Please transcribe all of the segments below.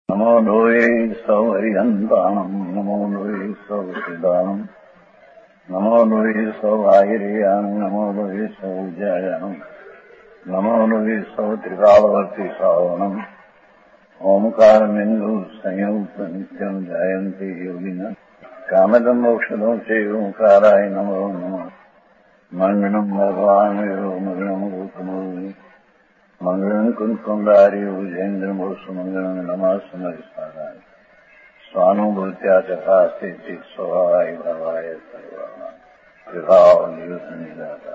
नमो लोये सौहरिहन्ताणम् नमो लोये सौहृदानम् नमो लोये सौभागिर्यानम् नमो लोये सौज्यायानम् नमो लोये सौत्रिकालवर्ति सावनम् ओंकारमिन्दु संयुक्त नित्यम् जायन्ति योगिनः कामदम् मोक्षदम् चैवोंकाराय नमो नमः मङ्गलम् भगवान् विरो मङ्गलम् रूपमोहि मंगलम कुंकुंडारी उजेन्द्रमोसु मंगलम नमः समरिसाराय स्वानुभूत्या तथा स्थिति स्वभावाय भावाय सर्वभाव निजाता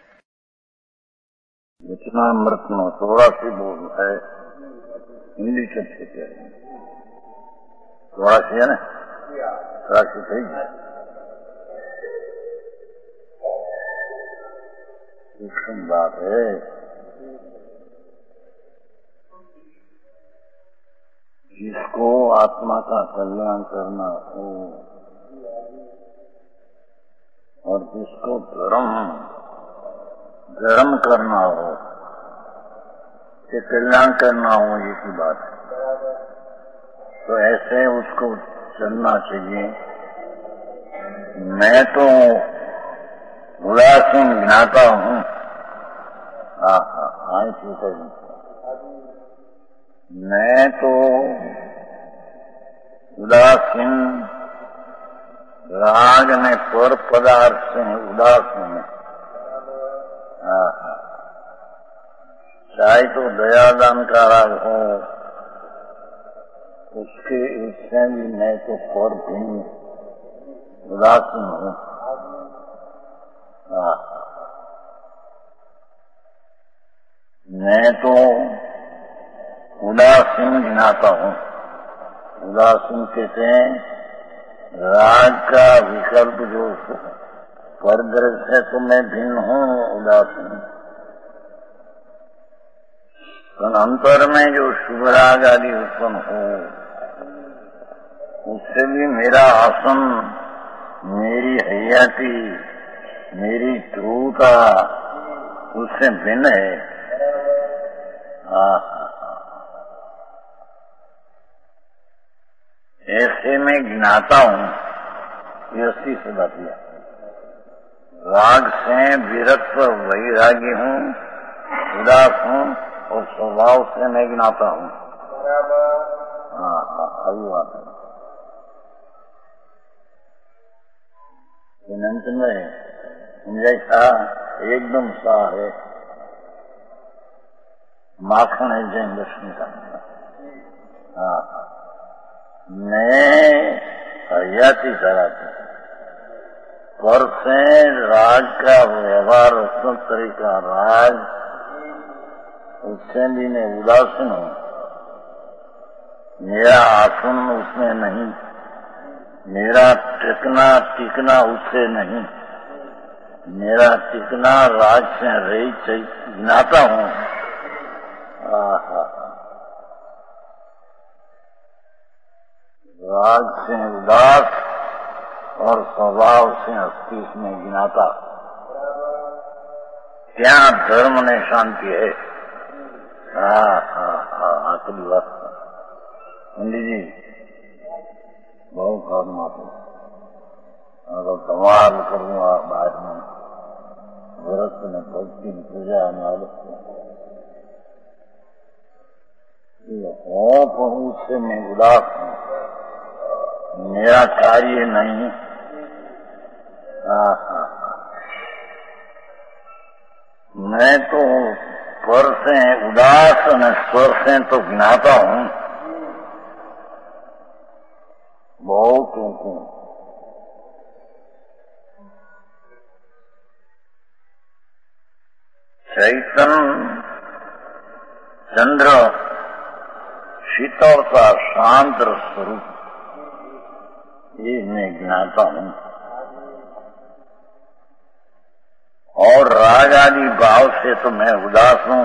वचनामृत में 84 बोल है। हिंदी चर्चे के 84 है ना, 84 थी। सूक्ष्म बात है। जिसको आत्मा का कल्याण करना हो और जिसको धर्म करना हो कि कल्याण करना हो, ये की बात है, तो ऐसे उसको चलना चाहिए। मैं तो उदासीन ज्ञाता हूँ। हाँ ठीक है। मैं तो उदासीन, राग में पर पदार्थ से उदासीन है। चाहे तो दयादान का राग हो, उससे भी मैं तो पर भिन्न उदासीन हूँ। मैं तो उदासीन गिनाता हूँ। उदासीन कहते हैं राग का विकल्प जो परदृश्य है, तो मैं भिन्न हूँ उदासीन। तो अंतर में जो शुभ राग आदि उत्पन्न हो, उससे भी मेरा आसन, मेरी हयाती, मेरी ध्रुवता उससे भिन्न है। ऐसे में गिनाता हूँ। यस्ती से बतिया राग से विरक्त वैरागी हूँ, उदास हूँ और स्वभाव से मैं गिनाता हूँ। अभी बात है। अंत में जैसा एकदम सा है, माखन है जैन दर्शन का। मैं हयाती कराता पर से राग का व्यवहार, तरीका राग, उससे भी मैं उदासीन हूँ। मेरा आसन उसमें नहीं, मेरा टिकना उससे नहीं, मेरा टिकना राग से रहित गिनाता हूँ। राग से उदास और स्वभाव से अस्तित्व में गिनाता, क्या धर्म ने शांति है। आखिरी बात हिंदी जी बहुत माता अगर कमाल करूँगा बाद में व्रत में भक्ति पूजा उससे मैं उदास हूँ, मेरा कार्य नहीं। मैं तो पर से उदास और स्वर से तो गिनाता हूँ। बहुत चैतन्य चंद्र शीतलता शांत स्वरूप, ये मैं गिनाता हूँ। और राग आदि भाव से तो मैं उदास हूँ,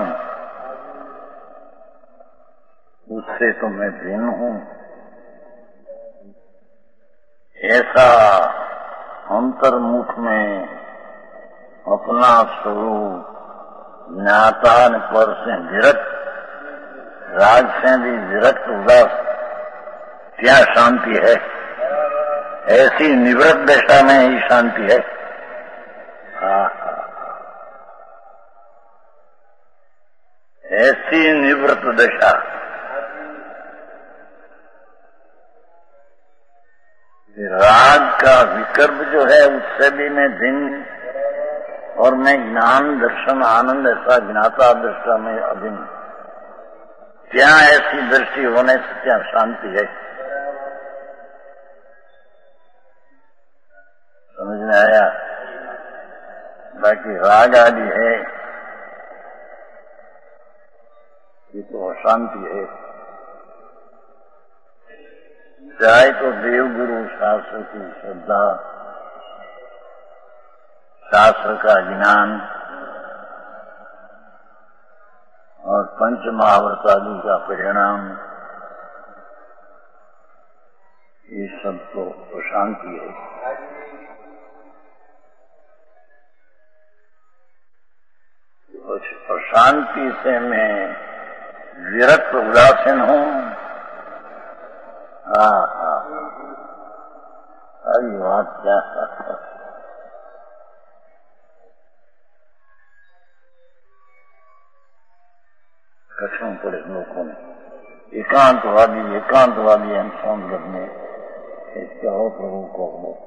उससे तो मैं भिन्न हूँ। ऐसा अंतर्मुख में अपना स्वरूप ज्ञाता पर से विरक्त, राग से भी विरक्त उदास क्या शांति है। ऐसी निवृत्त दशा में ही शांति है। ऐसी निवृत्त दशा। राग का विकल्प जो है उससे भी मैं भिन्न, और मैं ज्ञान दर्शन आनंद ऐसा ज्ञाता दृष्टा में अभिन्न। क्या ऐसी दृष्टि होने से क्या शांति है। समझ में आया। बाकी राग आदि है ये तो अशांति है। चाहे तो देवगुरु शास्त्र की श्रद्धा, शास्त्र का ज्ञान और पंच महाव्रत आदि का परिणाम, ये सब तो अशांति है। अशांति से मैं विरक्त उदासीन हूँ। अरे बात क्या। कठिन पड़े लोगों ने एकांतवादी हम समझ करने कहो प्रभु को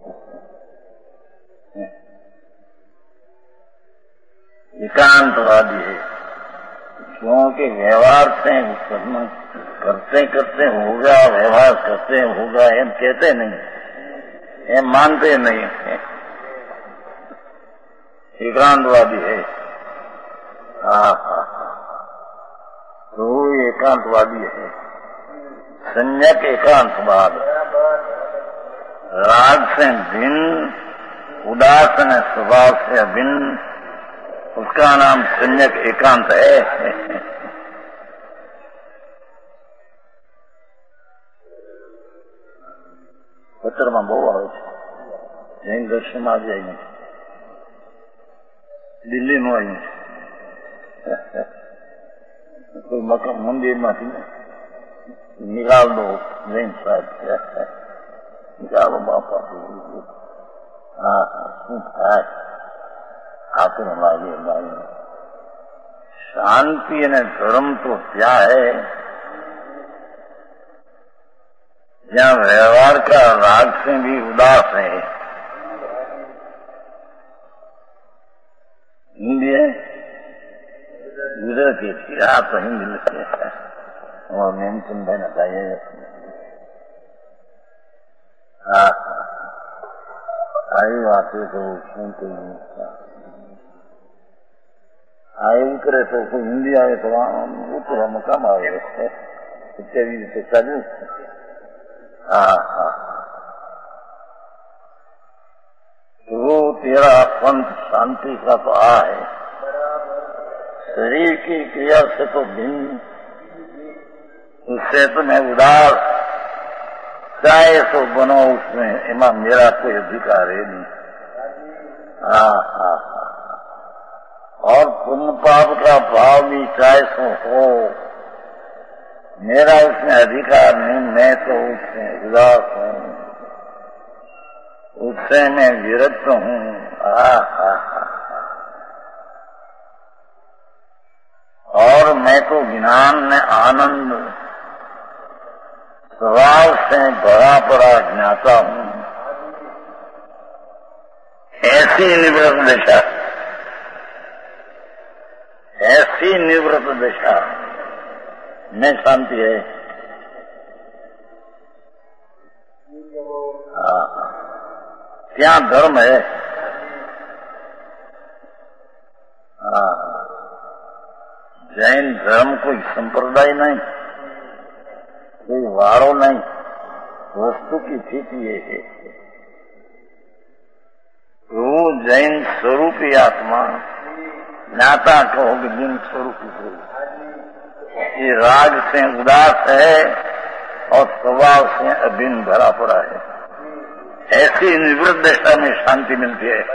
एकांतवादी है, क्योंकि व्यवहार से करते करते होगा, व्यवहार करते होगा, हम कहते नहीं, हम मानते नहीं, एकांतवादी है। तो एकांतवादी है। संज्ञक एकांतवाद, राग से भिन्न, उदासीन स्वभाव से अभिन्न, उसका नाम संज्ञक एकांत है। પત્રમાં બહુ આવે છે, જૈન દર્શનમાં આજે આવ્યું છે, દિલ્હીનું આવ્યું છે, કોઈ મકાન મંદિરમાંથી નિકાલ દો જૈન સાહેબ, નિકાલો બાપા। શું થાય આતર લાગે લાગે। શાંતિ અને ધર્મ તો ત્યાં है जहाँ व्यवहार का राग से भी उदास है। हिंदी है गुजराती थी, आप तो हिंदी लिखते हैं और मैंने समझाना चाहिए। आई बातें तो सुनते ही आए उतरे तो कोई हिंदी आए तो उतरा मकाम आए इत्यादि रीते चालू। तो तेरा पंथ शांति का तो है, शरीर की क्रिया से तो भिन्न, उससे तो मैं उदास, चाहे तो बनो उसमें, इमा मेरा कोई अधिकार है नहीं। और पुण्य पाप का भाव भी चाहे सो हो, मेरा उसमें अधिकार नहीं, मैं तो उसमें उदास हूँ, उससे मैं विरक्त हूँ। और मैं तो ज्ञान में आनंद स्वभाव से भरा पड़ा ज्ञाता हूँ। ऐसी निवृत्त दशा, ऐसी निवृत्त दशा में शांति है। क्या धर्म है। जैन धर्म कोई संप्रदाय नहीं, कोई वारो नहीं, वस्तु की स्थिति ये है। वो जैन स्वरूपी आत्मा, ज्ञाता कहोगे दिन स्वरूपी स्वरूप, ये राग से उदास है और स्वभाव से अभिन्न भरा पड़ा है। ऐसी निवृत्त दशा में शांति मिलती है।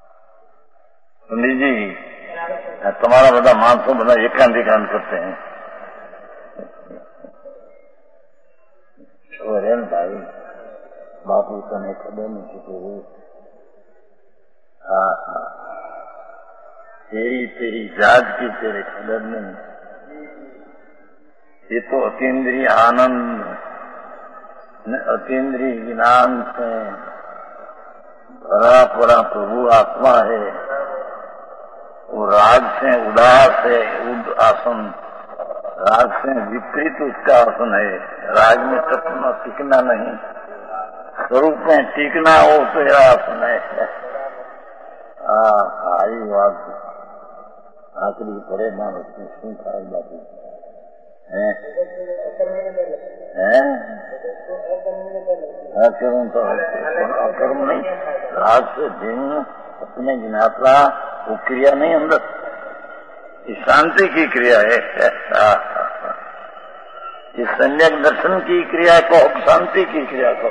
सुनी जी, तुम्हारा बड़ा मानसों बड़ा एकांत करते हैं, वरेन भाई बापू तने खबर नहीं थी। हाँ हाँ, तेरी जात की तेरे खबर नहीं। ये तो अतीन्द्रिय आनंद, अतीन्द्रिय ज्ञान से भरा पड़ा प्रभु आत्मा है। वो राग से उदास है, उद आसन, राग से विपरीत उसका आसन है। राग में तत्व टिकना नहीं, स्वरूप में टिकना वो तेरा आसन है। आई बात आखिरी पड़े ना उसमें सुन खाए बाबू है करूँ तो अकर्म नहीं, राग से भिन्न अपने ज्ञाता वो क्रिया नहीं अंदर, ये शांति की क्रिया है। ये सम्यक दर्शन की क्रिया को शांति की क्रिया को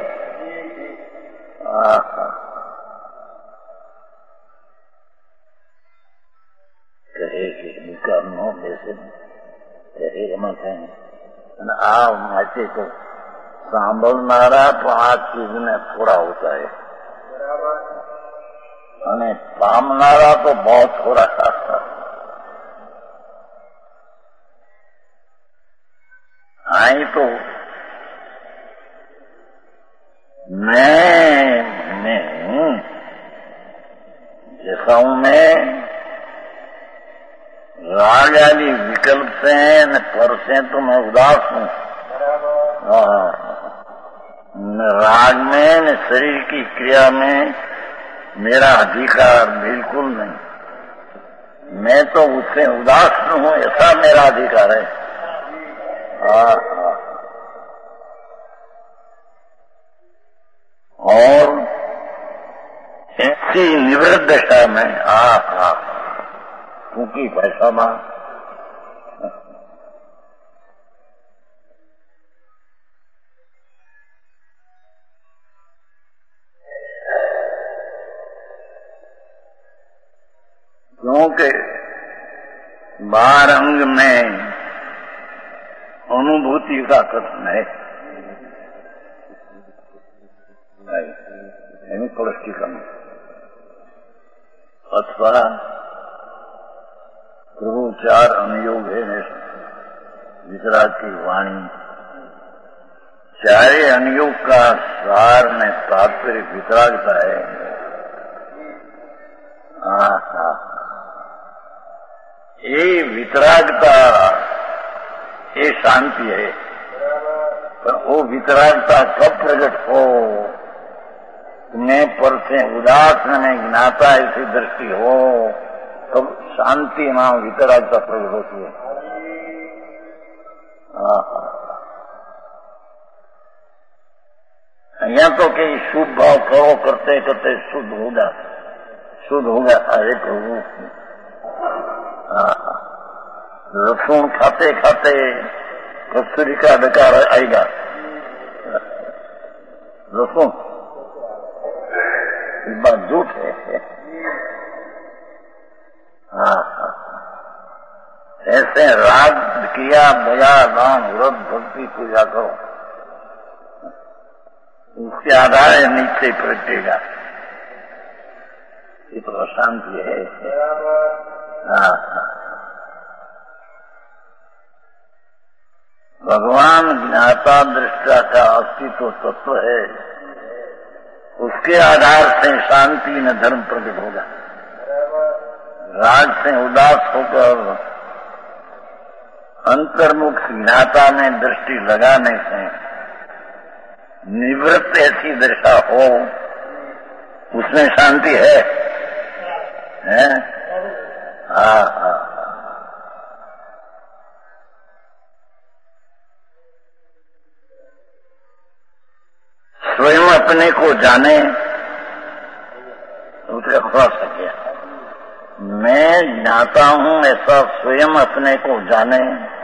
कहे कि निकालनो वैसे कहे रमत है। आ माचे को सांभळनारा तो आ चीज ने थोड़ा होता है, અને पामनारा तो बहुत थोड़ा। आई तो मैं जैसा हूं मैं, राग आदि विकल्प से न पर से तो मैं उदास हूँ। राग में न शरीर की क्रिया में मेरा अधिकार बिल्कुल नहीं, मैं तो उससे उदास हूँ, ऐसा मेरा अधिकार है। और ऐसी निवृत्त दशा में क्योंकि पैसा मां क्योंकि बार अंग में अनुभूति का कथन है, पौष्टिकम अथवा प्रभु चार अनुयोग है वितराग की वाणी। चारे अनुयोग का सार में तात्पर्य वितरागता है। ये वितरागता ये शांति है, पर वो वितरागता कब प्रकट हो, मैं पर से उदास में ज्ञाता ऐसी दृष्टि हो तब शांति नाम वितरागता प्रकट होती है। यहाँ तो कहीं शुभ भाव करो करते करते शुद्ध होगा। अरे प्रभु लहसुन खाते खाते कस्तूरी का डकार आएगा। लहसुन इस बात झूठ है। ऐसे राग किया दया दान व्रत भक्ति पूजा करो, उसके आधार नीचे प्रगटेगा। ये तो अशांति है। भगवान ज्ञाता दृष्टा का अस्तित्व तत्व है, उसके आधार से शांति न धर्म प्रकट होगा। राग से उदास होकर अंतर्मुख ज्ञाता में दृष्टि लगाने से निवृत्त ऐसी दशा हो, उसमें शांति है। स्वयं अपने को जाने, उसका खुलासा किया। मैं ज्ञाता हूं ऐसा स्वयं अपने को जाने।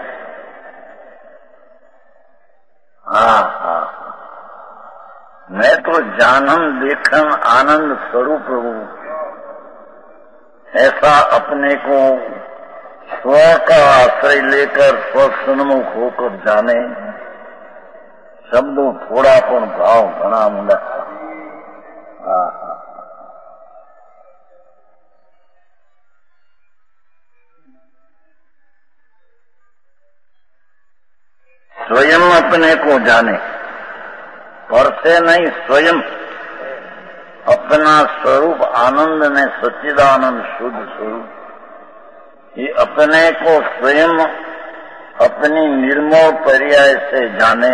मैं तो जानन देखन आनंद स्वरूप हूं, ऐसा अपने को स्व का आश्रय लेकर स्व सन्मुख होकर जाने, शब्दों थोड़ा पण भाव घणा मुंडा। स्वयं अपने को जाने, पर से नहीं, स्वयं अपना स्वरूप आनंद में सच्चिदानंद शुद्ध स्वरूप, ये अपने को स्वयं अपनी निर्मोह पर्याय से जाने।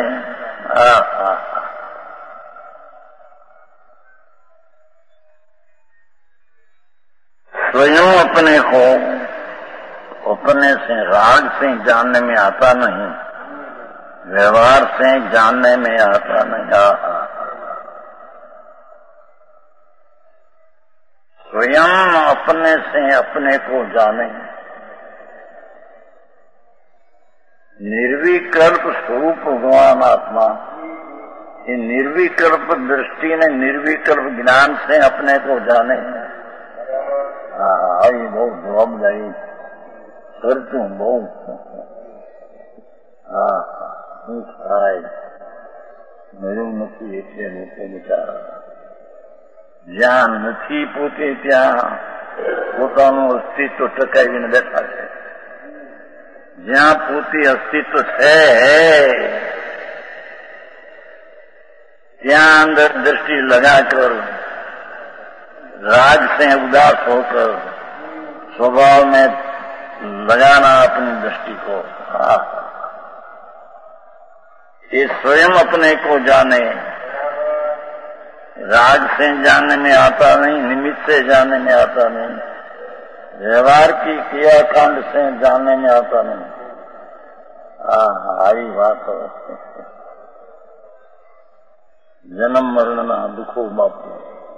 स्वयं अपने को अपने से राग से जानने में आता नहीं, व्यवहार से जानने में आता नहीं। स्वयं अपने से अपने को जाने, निर्विकल्प स्वरूप भगवान आत्मा, ये निर्विकल्प दृष्टि ने निर्विकल्प ज्ञान से अपने को जाने। ये बहुत जवाब जाई कर तू बहुत मेरू नहीं એટલે લોકો બિચારા જ્યાં નથી પોતે ત્યાં પોતાનું અસ્તિત્વ ટકાવીને બેઠા છે। જ્યાં પોતે અસ્તિત્વ છે ત્યાં अंदर दृष्टि लगाकर राग से उदास होकर स्वभाव में लगाना अपनी दृष्टि को। ये स्वयं अपने को जाने, राग से जानने में आता नहीं, निमित्त से जानने में आता नहीं, व्यवहार की क्रियाकांड से जानने में आता नहीं। आई बात है। जन्म मरण दुखो बापू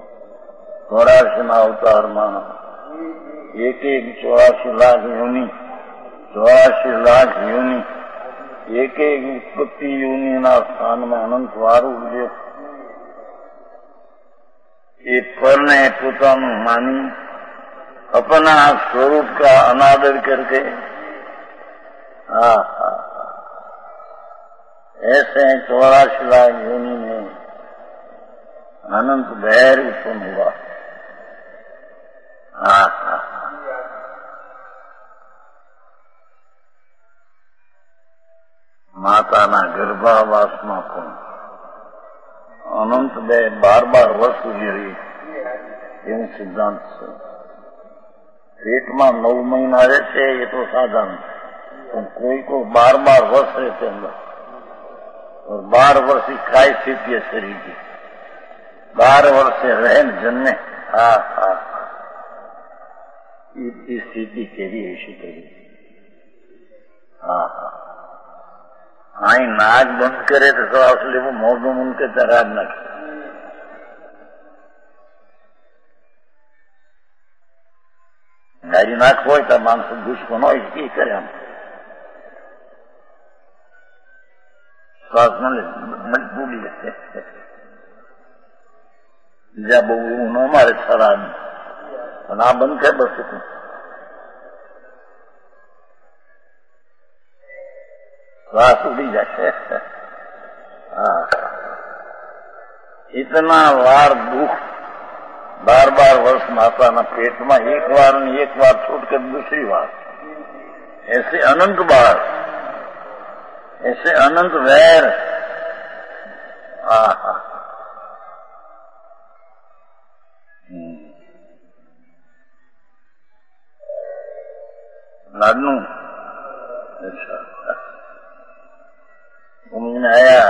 84 अवतार में एक 84 लाख योनि, 84 लाख योनि, एक उत्पत्ति योनि ना स्थान में अनंत वार उगे। ये पर ने पोतानु मानी अपना स्वरूप का अनादर करके ऐसे 84 लाख योनि में अनंत बैर उत्पन्न हुआ। माताना गर्भावासમાં પણ અનંત બે 12 વર્ષ સુધી રહી એવું સિદ્ધાંત છે। પેટમાં 9 મહિના રહેશે એ તો સાધારણ, પણ કોઈ को 12 વર્ષ रहते अंदर और 12 वर्ष की काय स्थिति है शरीर की, 12 वर्ष से रहे जन्मे। इस स्थिति के लिए ऐसी करी। आई नाक बंद करे तो श्वास ले वो मोदू उनके तरह न गाड़ी नाक हो तो मानस दुश्मन हो इसकी करे हम श्वास न ले मजबूरी लेते जब वो हमारे सराह ना बंद कर बस श्वास उड़ी जाए। इतना वार दुख 12 वर्ष माता ना पेट में एक बार छोड़कर दूसरी बार, ऐसे अनंत बार, ऐसे अनंत वैर। लाडनू अच्छा उन्होंने आया।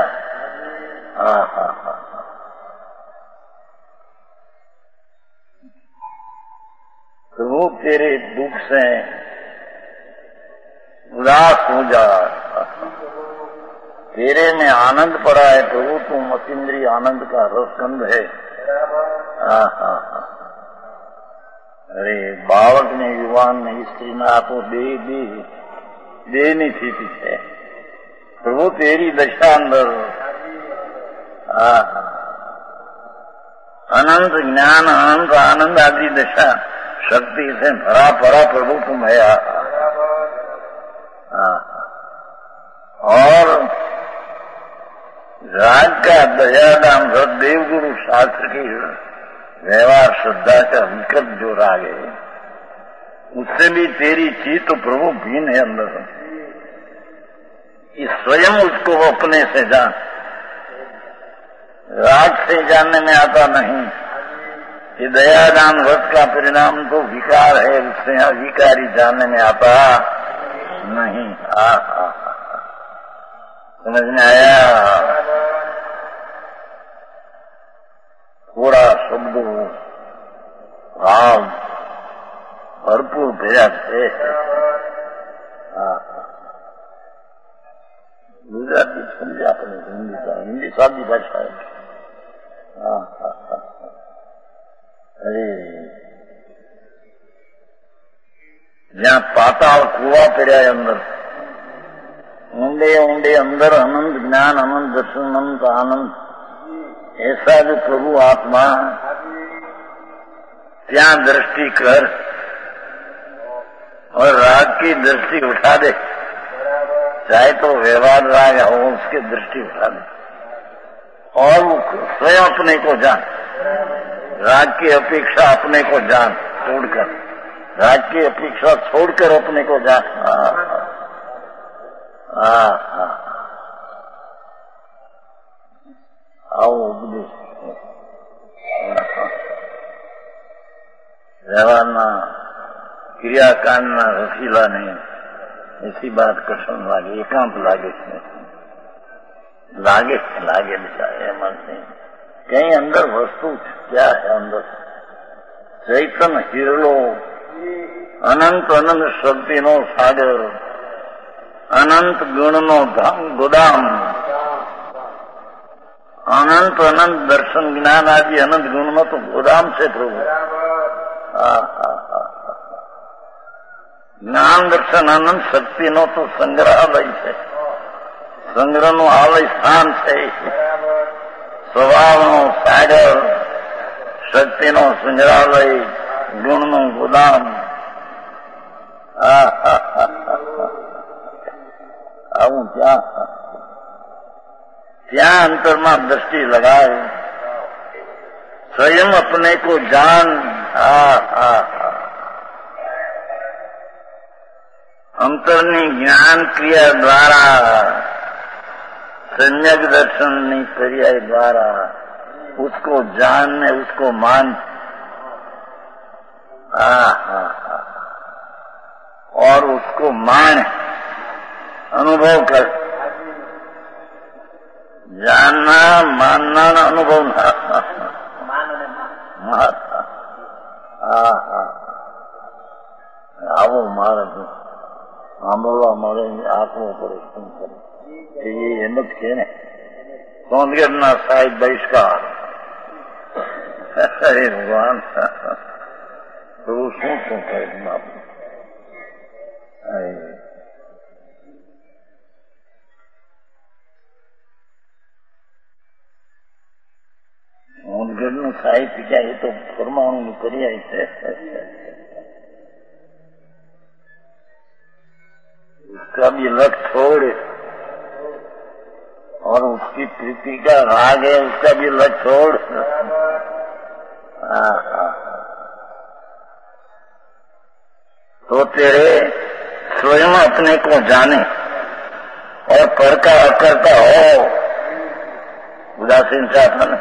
प्रभु तेरे दुख से उदास हो जा, तेरे में आनंद पड़ा है प्रभु, तुम अतीन्द्रिय आनंद का रसगंध है। अरे बालक ने युवान ने स्त्री ने आ तो दे नहीं थी पीछे प्रभु तेरी दशा अंदर अनंत ज्ञान अनंत आनंद आदि दशा शक्ति से भरा पड़ा प्रभु तुम है। और राग का दयादान देवगुरु शास्त्र की व्यवहार श्रद्धा का विकल्प जो राग है, उससे भी तेरी चीज तो प्रभु भीन है अंदर। इस स्वयं उसको अपने से जान, राग से जानने में आता नहीं। ये दयादान व्रत का परिणाम तो विकार है, उससे अविकारी जानने में आता नहीं। समझ में आया? थोड़ा शब्द भाव भरपूर भेजा है। गुजराती समझे अपने हिंदी सादी भाषा है। अरे जहाँ पाताल कुआ पड़ा है अंदर, ऊंडे ऊंडे अंदर अनंत ज्ञान, अनंत दर्शन, अनंत आनंद, ऐसा जो प्रभु आत्मा, त्या दृष्टि कर और राग की दृष्टि उठा दे, चाहे तो व्यवहार राग हो, उसकी दृष्टि उठा दे और स्वयं अपने को जान। राग की अपेक्षा अपने को जान छोड़कर, राग की अपेक्षा छोड़कर अपने को जान। आओ उपदेश व्यवहाરના ક્રિયાકાંડના રસીલાને ऐसी बात कठिन लागे, एकांत लागे, लागे बिचारे मन से कहीं अंदर वस्तु क्या है? अंदर चैतन्य हिरलो, अनंत अनंत शक्ति नो सागर, अनंत गुण नो गोदाम, अनंत अनंत दर्शन ज्ञान आदि अनंत गुण नो तो गोदाम से प्रभु। ज्ञान दर्शन अनंत शक्ति नो तो संग्रहालय है, संग्रह नो आलय स्थान है, स्वभाव नो सागर, शक्ति नो संग्रहालय, गुण नो गोदाम। आऊं क्या क्या अंतर में दृष्टि लगाए, स्वयं अपने को जान। अंतरनी ज्ञान क्रिया द्वारा, सम्यक दर्शननी क्रिया द्वारा उसको जानने, उसको मान, और उसको मान, अनुभव कर। जानना, मानना, अनुभव आवो महाराज સાંભળવા મળે, આંખવો પડે, શું કરે એ એમ જ કે ને. સોનગઢના સાહેબ બહિષ્કાર, હરે ભગવાન એવું શું કહે બાપુ. સોનગઢનું સાહિત્ય ક્યાં, એ તો પરમાણુ પર્યાય છે. उसका भी लक छोड़ और उसकी प्रीति का राग है, उसका भी लक छोड़। तो तेरे स्वयं अपने को जाने और पर का अकर्ता हो। उदासीन था ना,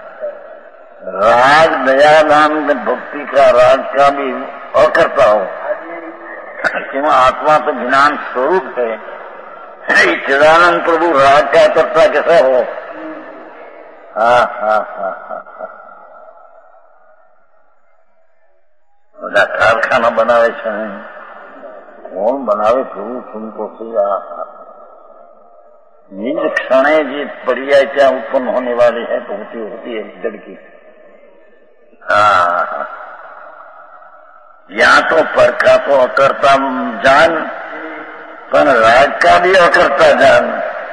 राग दयादान भक्ति का राग का भी अकर्ता हो, क्यों आत्मा तो ज्ञान स्वरूप है। चिदानंद प्रभु राग का करता कैसा हो? બધા कारखाना बनावे છે, कौन बनावे प्रभु तुमको से? निज क्षणे जी पर्याय क्या उत्पन्न होने वाली है तो होती है जड़ की। या तो पर का तो अकर्ता जान, पर राग का भी अकर्ता जान।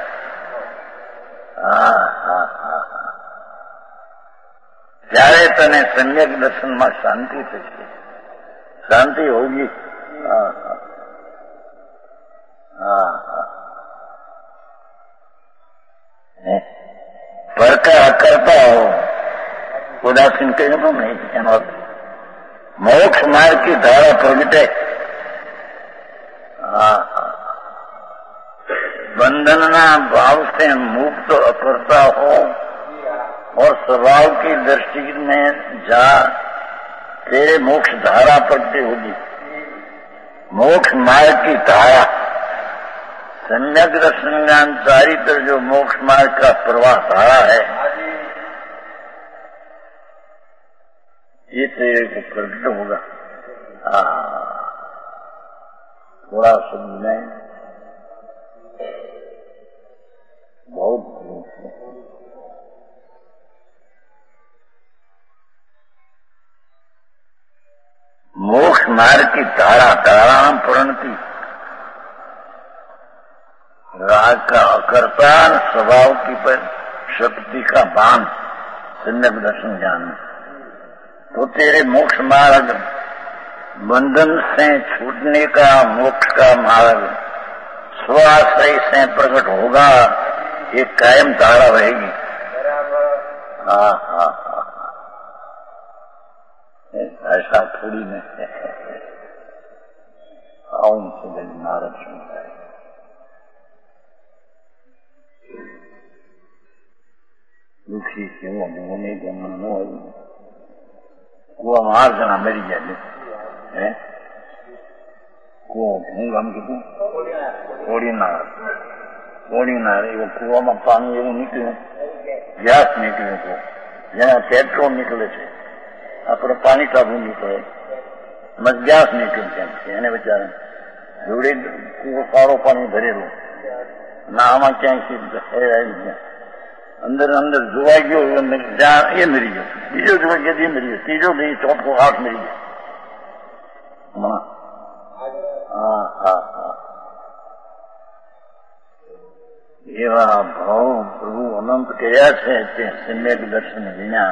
ત્યારે તને સમ્યક દર્શનમાં શાંતિ થશે, શાંતિ હોगी। का करता हो उदासीन कहीं तो नहीं एनो मोक्ष मार्ग की धारा प्रगटे बंधनना भाव से मुक्त करता हो और स्वभाव की दृष्टि में जा तेरे मोक्ष धारा प्रगटे होगी। मोक्ष मार्ग की धारा सम्यक दर्शन ज्ञान चारित्र जो मोक्ष मार्ग का प्रवाह धारा है ये तेरे को प्रकट होगा। थोड़ा शब्द में बहुत मोक्ष मार्ग की धारा धाराम प्रणति राग का अकर्ता स्वभाव की पर शक्ति का बाण सम्यक दर्शन ज्ञान तो तेरे मोक्ष मार्ग बंधन से छूटने का मोक्ष का मार्ग स्वाश्रय से प्रकट होगा। ये कायम धारा रहेगी। ऐसा थोड़ी नहीं आओ से नारद सुनता है। दुखी क्यों होने के मन हो वो हमार जना मरी जाए को हम कितू कोड़ी नार वो कुआ में पानी एवं निकलू गैस निकलू को जहाँ पेट्रोल निकले छे अपने पानी काबू निकले मत गैस निकलते એને बेचारा जोड़े कुओ सारो पानी भरेलो ना आमा क्या अंदर अंदर जुआ गयो ये मरी गयो बीजो जुआ गया ये मरी गयो तीजो गई चौथो आठ मरी गयो। एवा भाव प्रभु अनंत कया छे सम्यक दर्शन विना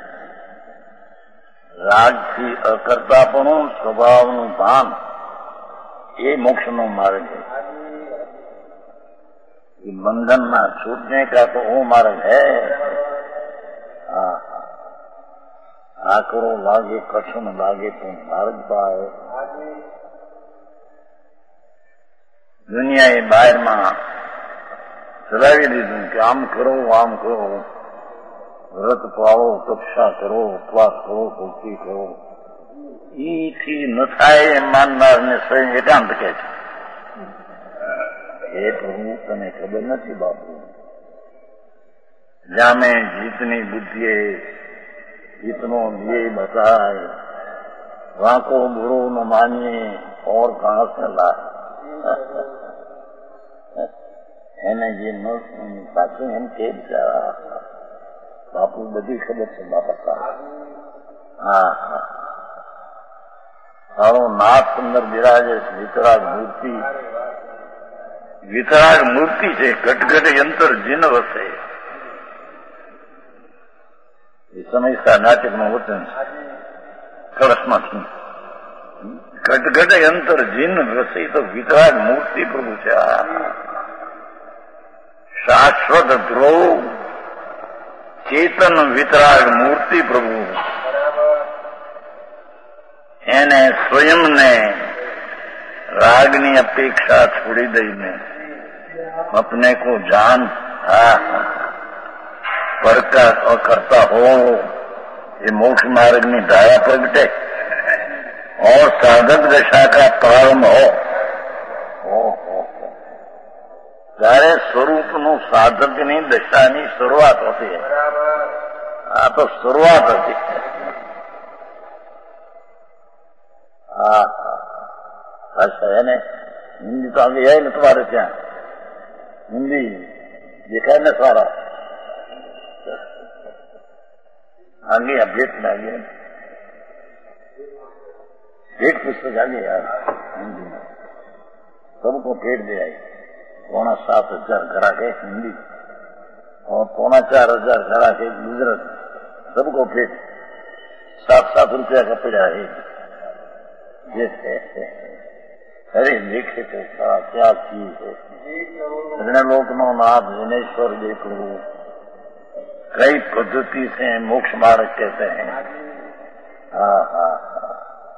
राग थी अकर्तापणु स्वभावनु भान ये मोक्ष नो मार्ग है। बंधन में छूटने का तो वो मार्ग है। आकरो लागे कठिन लागे तो मार्ग पाए। दुनिया ये बाहर में चलावी दीधु कि आम करो व्रत पाओ तपस्या करो उपवास करो भक्ति करो ई थी न थाय माननार ने स्वयं एकांत के हे प्रभु तने खबर नहीं बापू जामे जितनी बुद्धि जितनो ये बताए वहां को बुरो न मानिए और कहां से ला ये पाछू हम के बापू बड़ी खबर से बापा सारो नाथ सुंदर विराजे वितराग मूर्ति से घटघट यंत्र जिन वसे ये समय का नाटक में होते हैं कलश में घटघट यंत्र जिन वसे तो वितराग मूर्ति प्रभु से शाश्वत ध्रुव चेतन वितराग मूर्ति प्रभु एने स्वयं ने रागनी अपेक्षा छोड़ी दई ने अपने को जान पर का करता हो ये मोक्ष मार्ग में धारा प्रगटे और साधक दशा का प्रारंभ हो ત્યારે સ્વરૂપનું સાધકની દશાની શરૂઆત હોતી है। આ તો શરૂઆત હતી। अच्छा है ने हिंदी तो आगे है ना तुम्हारे क्या हिंदी देखा है ना सारा आगे अपडेट में आगे एक पुस्तक आगे यार हिंदी में सबको भेज दे आई 7,500 घरा के हिंदी और 4,500 घरा के गुजरात सबको भेज 7-7 रुपया का पड़ा है। अरे देखे तो क्या चीज है। लोक नो नाथ जिनेश्वर देख लो कई पद्धति से मोक्ष मार्ग कहते हैं। हाँ हाँ हाँ।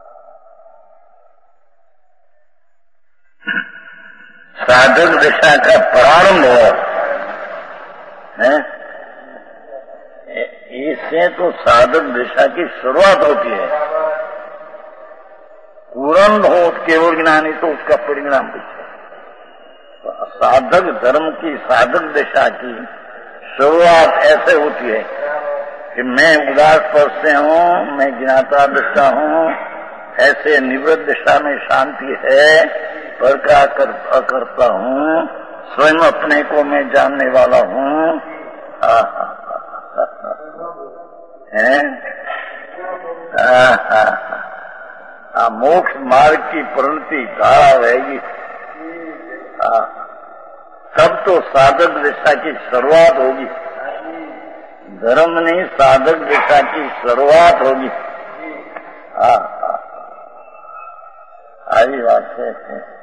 साधक दशा का प्रारंभ है, इससे तो साधक दशा की शुरुआत होती है। पूर्ण हो केवल ज्ञानी तो उसका परिणाम कुछ है। तो साधक धर्म की, साधक दशा की शुरुआत ऐसे होती है कि मैं उदास पद से हूँ, मैं ज्ञाता दशा हूँ, ऐसे निवृत्त दशा में शांति है, पर क्या करता हूँ, स्वयं अपने को मैं जानने वाला हूँ। मोक्ष मार्ग की परिणति धारा रहेगी। तब तो साधक दशा की शुरुआत होगी। धर्म नहीं, साधक दशा की शुरुआत होगी। आई बात है।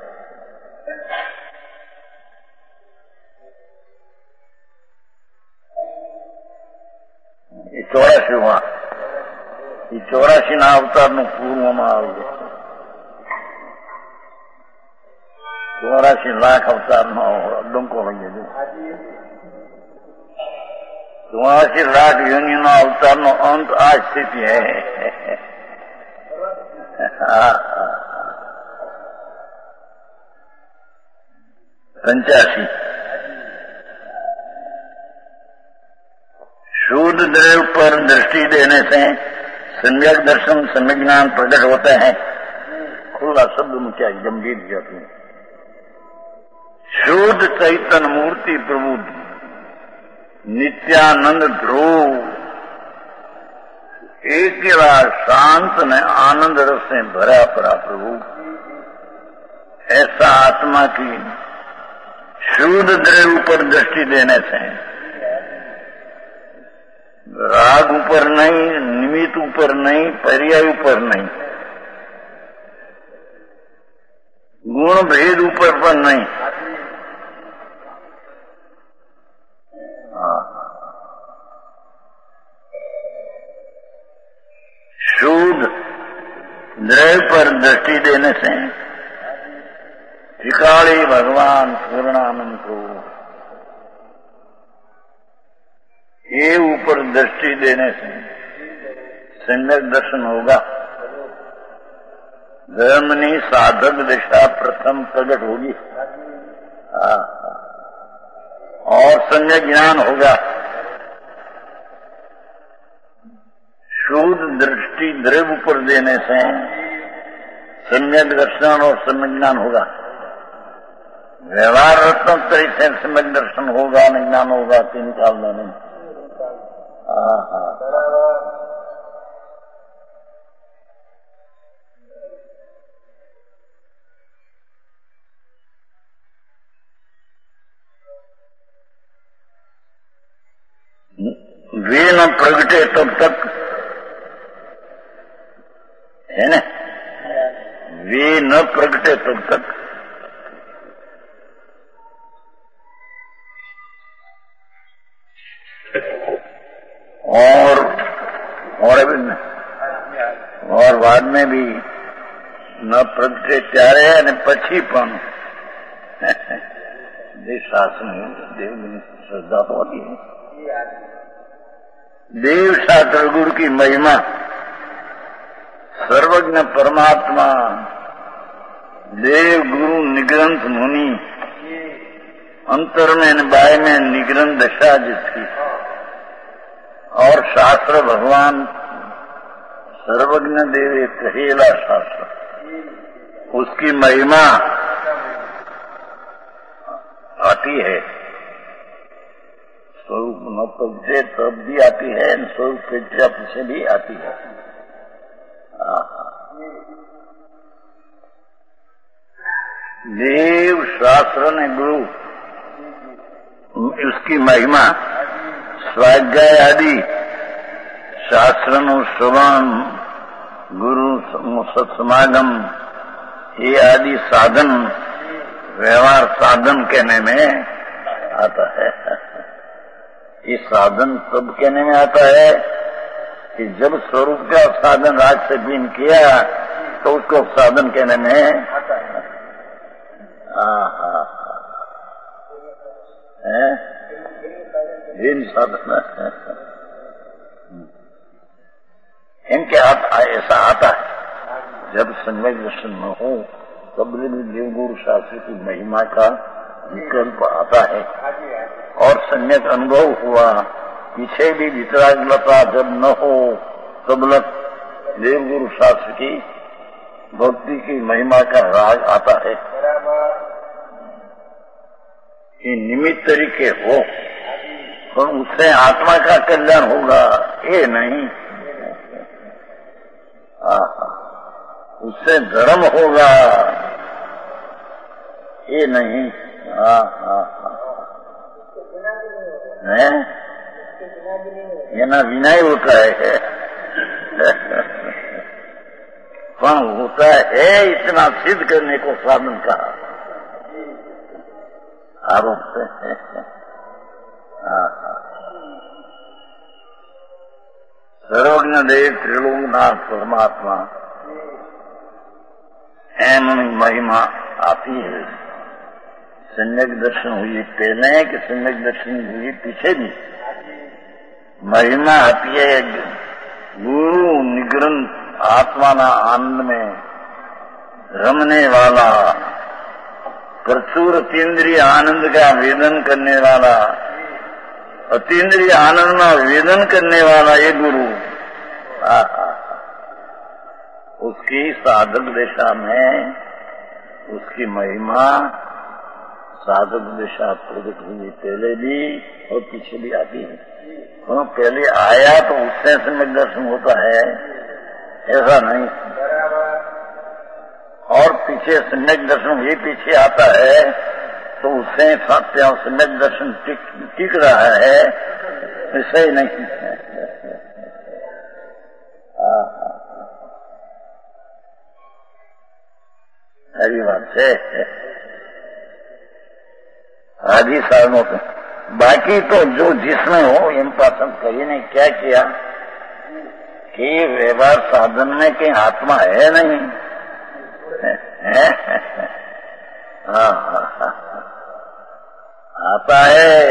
ये 84वां, ये 84 अवतारનું પૂર્વમાં આવ્યું. 84 લાખ અવતારનો ડંકો લઈ ગયો. 84 લાખ યોનિનો અવતારનો અંત આ સ્થિતિ है. 85 शुद्ध द्रव्य पर दृष्टि देने से सम्यक दर्शन, सम्यक ज्ञान प्रकट होते हैं. खुला शब्द में क्या गंभीर जाती है. शुद्ध चैतन्य मूर्ति प्रभु नित्यानंद ध्रुव एक शांत ने आनंद रस से भरा पड़ा प्रभु, ऐसा आत्मा की शुद्ध द्रव्य पर दृष्टि देने से राग ऊपर नहीं, निमित्त ऊपर नहीं, पर्याय ऊपर नहीं, गुण भेद ऊपर पर नहीं, शुद्ध द्रव्य पर दृष्टि देने से त्रिकाली भगवान पूर्णानंद को ये ऊपर दृष्टि देने से सम्यक दर्शन होगा. धर्मनी साधक दशा प्रथम प्रकट होगी और सम्यक ज्ञान होगा. शुद्ध दृष्टि द्रव्य पर देने से सम्यक दर्शन और सम्यक ज्ञान होगा. व्यवहार रत्नोत्तरी से सम्यक दर्शन होगा, न ज्ञान होगा, तीन काल में नहीं. वे न प्रगटे तब तक है ना, वे न प्रगटे तब तक और बाद में भी न प्रगटे त्यारे અને પછી પણ દેવ શાસ્ત્ર દેવની શ્રદ્ધા તો होती है. देव शास्त्र गुरु की महिमा, सर्वज्ञ परमात्मा, देव गुरु निग्रंथ मुनि, अंतर में बाय में निग्रंथ दशा जिसकी, और शास्त्र भगवान सर्वज्ञ देव कहेला शास्त्र, उसकी महिमा आती है. स्वरूप न प्रगटे तब भी आती है, स्वरूप प्रज्ञा से भी आती है. देव शास्त्र ने गुरु उसकी महिमा, स्वाध्याय आदि शास्त्र नु श्रवण, गुरु सत्समागम, ये आदि साधन व्यवहार साधन कहने में आता है. ये साधन तब कहने में आता है कि जब स्वरूप का साधन राग से बीन किया तो उसको साधन कहने में भिन्न साधन इनके हाथ ऐसा आता है। जब सम्यक दर्शन न हो तब भी देवगुरु शास्त्री की महिमा का विकल्प आता है और सम्यक अनुभव हुआ। पीछे भी वितरागलता जब न हो तब देवगुरु शास्त्र की भक्ति की महिमा का राग आता है। ये निमित्त तरीके हो तो उससे आत्मा का कल्याण होगा, ये नहीं। उससे धर्म होगा, ये नहीं। ये ना विनय होता है पर होता है इतना सिद्ध करने को साधन का आरोप है। सर्वज्ञ देव त्रिलोकनाथ परमात्मा एवं महिमा आती है। सम्यक दर्शन हुई पहले कि सम्यक दर्शन हुई पीछे भी महिमा आती है। गुरु निग्रंथ आत्मा ना आनंद में रमने वाला, प्रचुर अतीन्द्रिय आनंद का वेदन करने वाला, अतीन्द्रिय आनंद में वेदन करने वाला ये गुरु, उसकी साधक दिशा में उसकी महिमा साधक दिशा प्रकट हुई पहले भी और पीछे भी आती है। तो पहले आया तो उससे सम्यक दर्शन होता है, ऐसा नहीं। और पीछे सम्यक दर्शन ये पीछे आता है तो उससे सत्य सम्यक दर्शन टिक रहा है, ऐसा ही नहीं। हरी बात है। आदि साधनों को बाकी तो जो जिसमें हो इन पासन कही ने क्या किया कि व्यवहार साधन में कहीं आत्मा है नहीं। आता है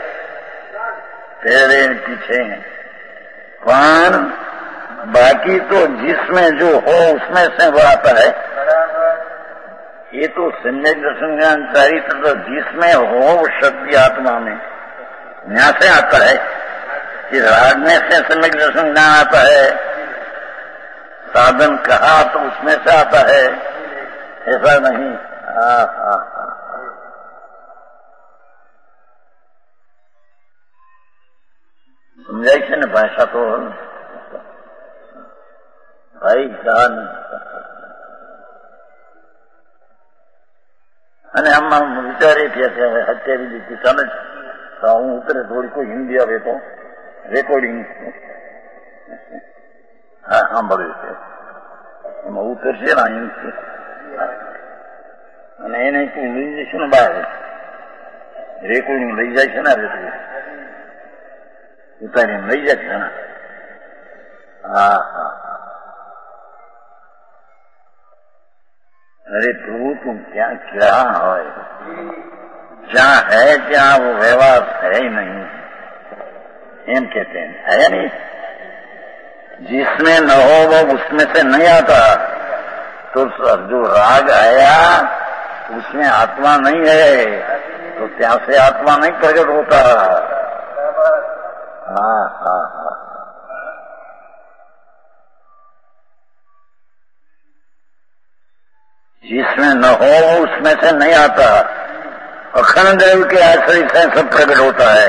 तेरे पीछे, पर बाकी तो जिसमें जो हो उसमें से वो आता है। ये तो सम्यक दर्शन ज्ञान चरित्र तो जिसमें हो वो शक्ति आत्मा में यहाँ से आता है कि राग में से सम्यक दर्शन ज्ञान आता है, साधन कहा तो उसमें से आता है, ऐसा नहीं। समझाई से न भाषा तो भाई ज्ञान અને આમાં વિચાર એ થયા કે અત્યારે જે કિસાન જ હું ઉતરે થોડી કોઈ હિન્દી આવે તો રેકોર્ડિંગ સાંભળ્યું છે એમાં ઉતરશે ને હિન્દી અને એને લઈ જશે ને બહાર રેકોર્ડિંગ લઈ જાય છે ને ઉતારીને લઈ જાય છે ને। अरे प्रभु तुम क्या क्या है, क्या है क्या वो व्यवहार है ही नहीं, एम कहते हैं है नहीं। जिसमें न हो वो उसमें से नहीं आता। तो जो राग आया उसमें आत्मा नहीं है तो ત્યાં से आत्मा नहीं प्रकट होता। जिसमें न हो उसमें से नहीं आता। अखंड देव के आश्रय से सब प्रकट होता है।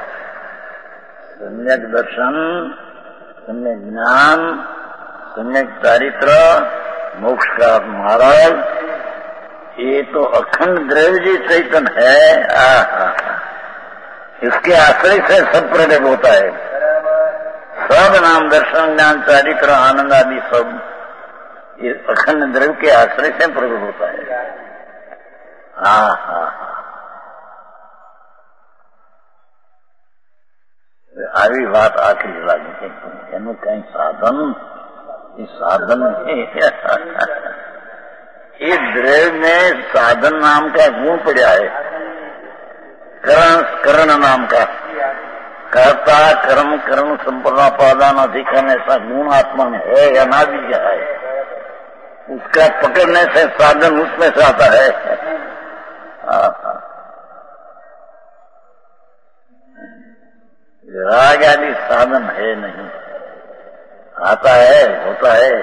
सम्यक दर्शन, सम्यक ज्ञान, सम्यक चारित्र, मोक्ष का महाराज, ये तो अखंड द्रव्य जी चैतन्य है। इसके आश्रय से सब प्रकट होता है। सब नाम दर्शन ज्ञान चारित्र आनंद आदि सब ये अखंड द्रव्य के आश्रय से प्रकट होता है। આવી વાત આખરી લાગે કે એનું કઈ સાધન, એ साधन है। ये द्रव्य में साधन नाम का गुण पड़ा है, करण नाम का, कर्ता कर्म कर्म संपदान अधिकरण ऐसा गुण आत्मा में है, अनादि का है। उसका पकड़ने से साधन उसमें से आता है। राग आदि साधन है नहीं, आता है, होता है।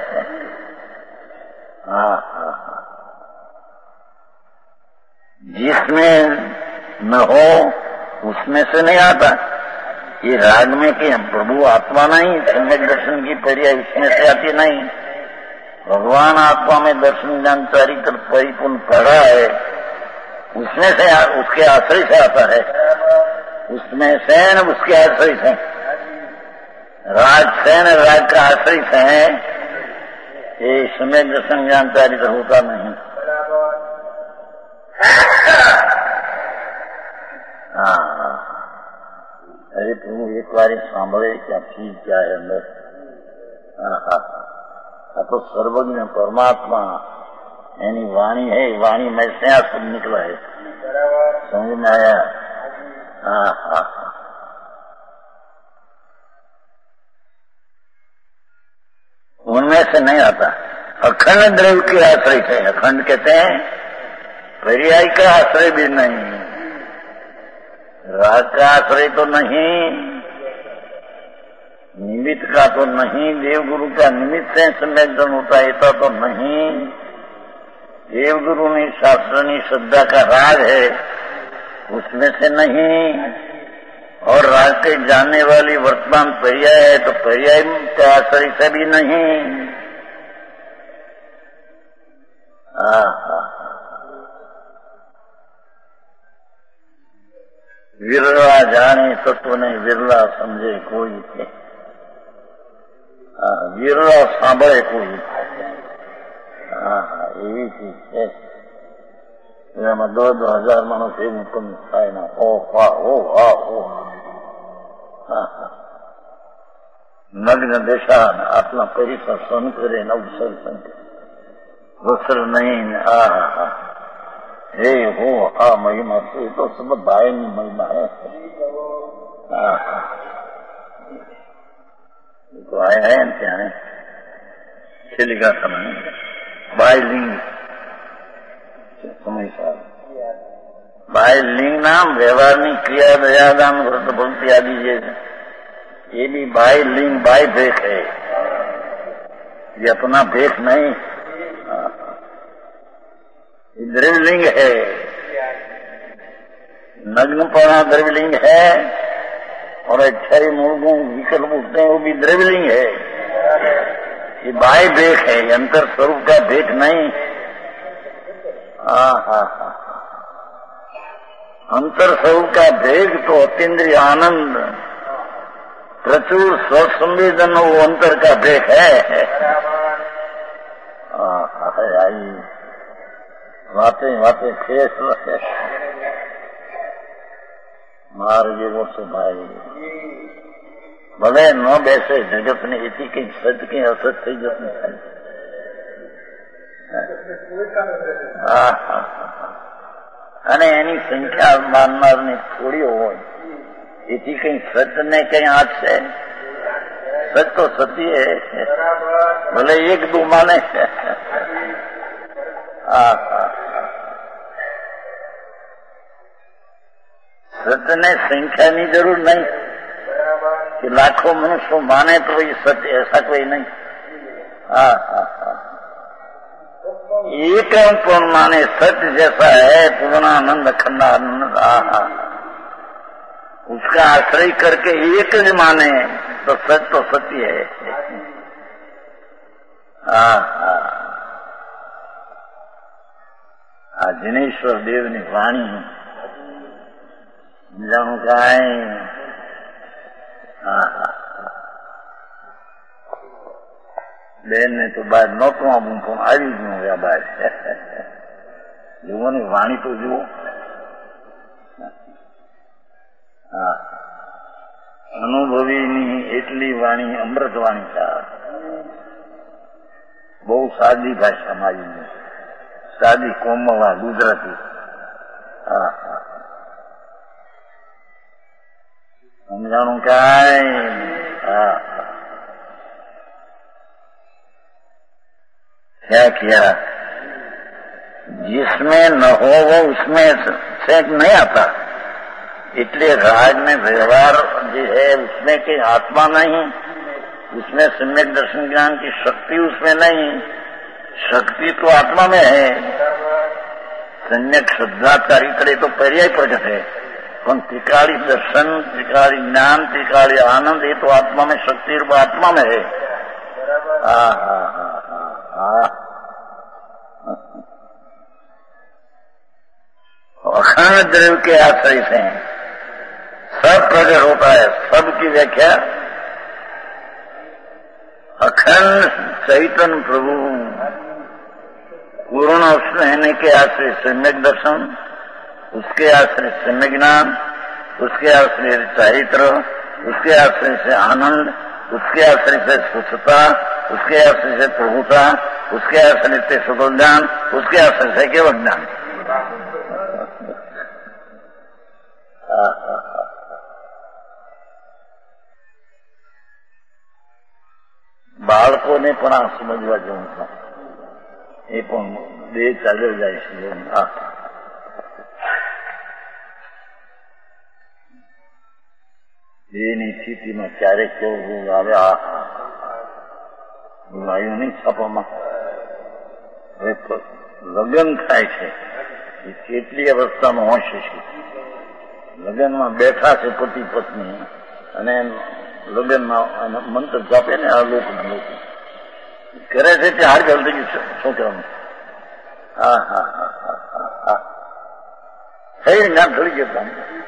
जिसमें न हो उसमें से नहीं आता। ये राग में कि प्रभु आत्मा नहीं, सम्यक दर्शन की पर्याय उसमें से आती नहीं। भगवान आत्मा में दर्शन ज्ञान चारित्र परिपूर्ण पड़ा है, उसमें से, उसके आश्रय से आता है, उसमें से न उसके आश्रय से। राग से न राग का आश्रय से है, ये सम्यक दर्शन ज्ञान चारित्र होता नहीं। अरे प्रभु एक बार सांभळे क्या चीज क्या है अंदर। तो सर्वज्ञ परमात्मा यानी वाणी है, वाणी में से सब निकला है, समझ में आया। उनमें से नहीं आता। अखंड द्रव्य के आश्रय से, अखंड कहते हैं पर्याय का आश्रय भी नहीं, राग का आश्रय तो नहीं, निमित्त का तो नहीं, देवगुरु का निमित्त से सम्यक होता है ऐसा तो नहीं। देवगुरु ने शास्त्रनी श्रद्धा का राग है, उसमें से नहीं। और राग के जानने वाली वर्तमान पर्याय है, तो पर्याय का आश्रय से भी नहीं। विरला जाने तत्व नहीं, विरला समझे कोई थे, विरला सांभळे कोई। એવી ચીજ છે, એમાં 10,000 માણસ એવું પણ થાય ના, ઓ હા ઓ હા ઓ। નગ્ન દશા આપના પરિસર સન કરે નવસર સંકે વસ્ત્ર નહીં। हे हो आ महिमा से तो सब बायनी महिमा है। तो आया है क्या है छिलिका समय बायलिंग समय साहब बायलिंग नाम व्यवहार क्रिया दयादान व्रत भक्ति आदि ये भी बायलिंग बाय भेख है, ये अपना भेख नहीं, द्रव्यलिंग है। नग्नपना द्रव्यलिंग है और अच्छाई मूर्गों विकल्प उठते हैं, वो भी द्रव्यलिंग है। ये बाह्य भेख है, अंतर स्वरूप का भेख नहीं। अंतर स्वरूप का भेख तो अतीन्द्रिय आनंद प्रचुर स्वसंवेदन, वो अंतर का भेख है। आई बातें फेस मार्गे वो से भाई भले न बेसे जगत ने इति कई सत्य के असत थी जगत ने અને એની સંખ્યા માનનારની થોડી હોય, એથી કઈ સત્ય ને કઈ હાથ છે? સત્ય તો સત્ય है, ભલે એક દો માને। सत्य ने संख्या की जरूर नहीं कि लाखों मनुष्य माने तो ये सत्य, ऐसा कोई नहीं। एक कौन माने सत्य जैसा है पूर्णानंद अखंडानंद, उसका आश्रय करके एक ही माने तो सत्य तो सत्य है। जिनेश्वर देव ने वाणी જાણું કાંઈ બેન ને તો બહાર નહોતું આવું પણ આવી ગયું હવે બહાર। જુઓ ને વાણી તો જુઓ, અનુભવીની એટલી વાણી અમૃતવાણી છે. બહુ સાદી ભાષા મારી, સાદી કોમળ ગુજરાતી. હા હા, સમજાણું કાંઈ? હા, क्या किया? जिसमें न हो वो उसमें से नहीं आता. इसलिए राज में व्यवहार जो है उसमें की आत्मा नहीं, उसमें सम्यक दर्शन ज्ञान की शक्ति उसमें नहीं. शक्ति तो आत्मा में है. सम्यक श्रद्धा कार्य तो पर्याय प्रकट है, पर त्रिकाली दर्शन, त्रिकाली ज्ञान, त्रिकाली आनंद ये तो आत्मा में शक्ति रूप आत्मा में है. हाँ हाँ हाँ हाँ हाँ. अखंड द्रव्य के आश्रय से सब प्रकट होता है. सबकी व्याख्या अखंड चैतन्य प्रभु पूर्ण उसमें रहने के आश्रय सम्यक दर्शन, उसके आश्रय सम्यक ज्ञान, उसके आश्रय चरित्र, उसके आश्रय से आनंद, उसके आश्रय से स्वच्छता, उसके आश्रय से प्रभुता, उसके आश्रय से शुद्ध ज्ञान, उसके आश्रय से केवल ज्ञान. બાળકોને પણ આ સમજવા જેવું છે. એ પણ બે ચાલ્યો જાય છે. બેની સ્થિતિમાં ક્યારેક કેવું રોગ આવે. આવ્યું નહીં છાપામાં. હવે લગ્ન થાય છે એ કેટલી અવસ્થામાં હોશે છે. લગ્નમાં બેઠા છે પતિ પત્ની અને લગ્નમાં મંત્ર જાપે ને આ લોકો કરે છે તે હાર ગલ થઈ ગયું છોકરાનું. હા હા હા હા હા, થઈ જ્ઞાન થઈ ગયા.